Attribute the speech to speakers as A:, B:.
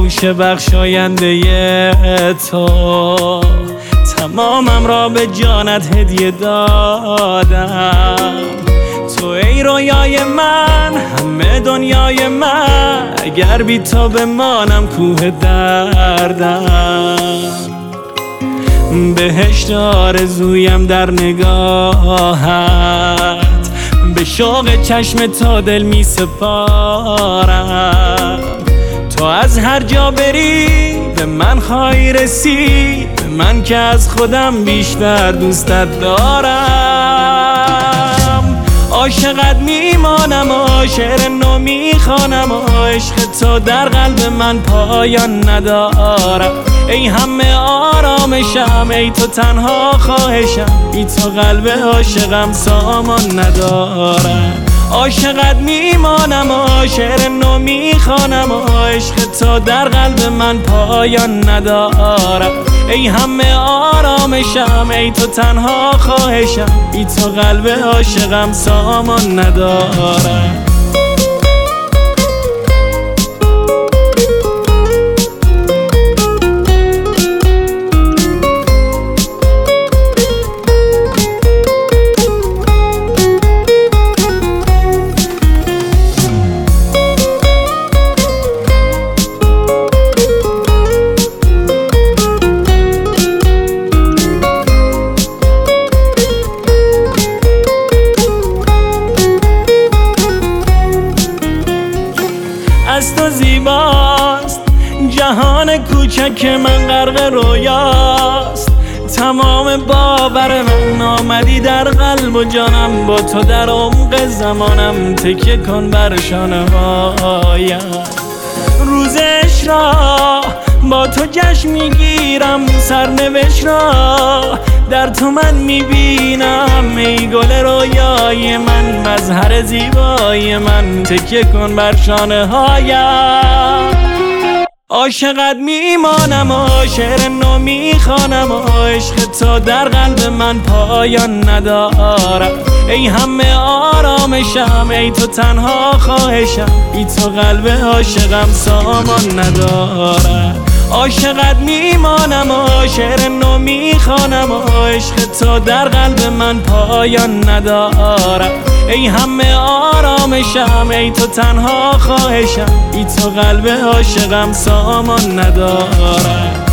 A: آغوش بخشاینده تو، تمامم را به جانت هدیه دادم. تو ای رویای من، همه دنیای من، اگر بی تو بمانم کوه دردم. بهشت آرزویم در نگاهت، به شوق چشم تو دل می سپارم. تو از هر جا بری به من خواهی رسید، به من که از خودم بیشتر دوستت دارم. عاشقت میمانم و شعر نو میخوانم و عشق تو در قلب من پایان ندارم. ای همه آرامشم، ای تو تنها خواهشم، بی تو قلب عاشقم سامان ندارم. عاشقت میمانم و شعر نو میخوانم و عشق تو در قلب من پایان ندارم. ای همه آرامشم، ای تو تنها خواهشم، بی تو قلب عاشقم سامان ندارم. از تو زیباست جهان کوچک من، غرق رویاست تمام باور من. آمدی در قلب و جانم، با تو در عمق زمانم، تکیه کن بر شانه هایم. روز عشق با تو جشن میگیرم، سرنوشت را در تو من میبینم. ای گل رویای من، مظهر زیبای من، تکیه کن بر شانه هایم. عاشقت میمانم و شعر نو میخوانم و عشق تو در قلب من پایان ندارم. ای همه آرامشم، ای تو تنها خواهشم، بی تو قلب عاشقم سامان ندارم. عاشقت میمانم و شعر نو میخوانم و عشق تو در قلب من پایان ندارم. ای همه آرامشم، ای تو تنها خواهشم، بی تو قلب عاشقم سامان ندارم.